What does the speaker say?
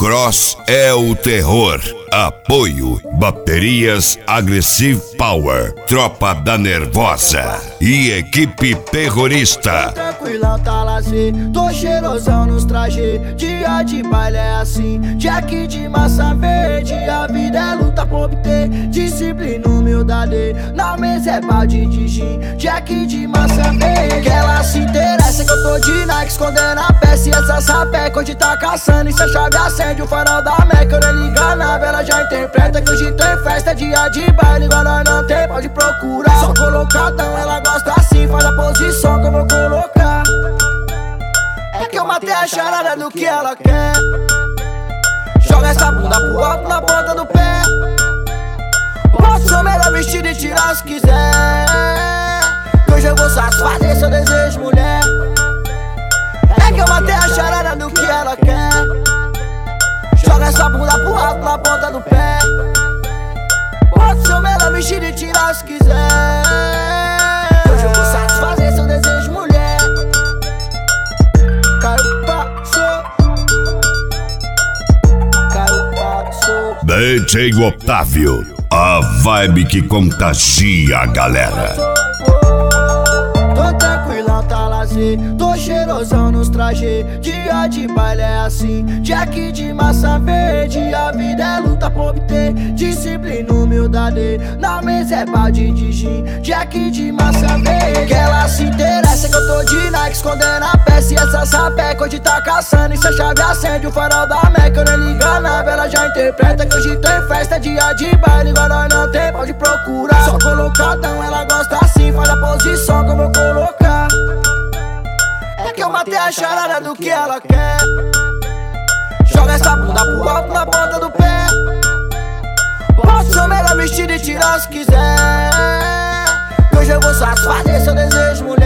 Cross é o terror. Apoio Baterias Aggressive Power, Tropa da Nervosa e equipe terrorista. Tranquilão, tá lazer, tô cheirosão nos trajes. Dia de baile é assim, Jack de massa verde. A vida é luta pra obter disciplina, humildade. Na mesa é balde de gin, Jack de massa verde. Que ela se interessa que eu tô de Nike, escondendo a peça e essa sapeca. Hoje tá caçando e se a chave acende o farol da Meca. Eu nem liga na vela, já interpreta que hoje tem festa. Dia de baile, igual nós não tem, pode procurar. Só colocadão, ela gosta assim, faz a posição que eu vou colocar. É que eu matei a charada do que ela quer. Joga essa bunda pro alto na ponta do pé. Posso ser o melhor vestido e tirar se quiser. Que hoje eu vou satisfazer seu desejo, mulher. É que eu matei a charada do que ela quer. Joga essa bunda pro alto na ponta do pé. Pode ser o melhor vestido e tirar se quiser. Hoje eu vou satisfazer seu desejo, mulher. Caiu, passou. Caiu, passou. DJ Otávio, a vibe que contagia a galera. Tô tranquilão, tá lazer, tô cheirosão nos trajes. Dia de baile é assim, Jack de massa verde. A vida é luta pra obter disciplina, humildade. Na mesa é balde de gin, Jack de massa verde. Que ela se interessa que eu tô de Nike, escondendo a peça e essa sapeca. Hoje tá caçando e se a chave acende o farol da Meca. Eu nem liga na vela, já interpreta que hoje tem festa. Dia de baile, igual nós não tem, pode procurar. Só colocadão, ela gosta assim, faz a posição que eu vou colocar. É que eu matei a charada do que ela quer. Joga essa bunda pro alto na ponta do pé. Posso ser o melhor vestido e tirar se quiser. Que hoje eu vou satisfazer seu desejo, mulher.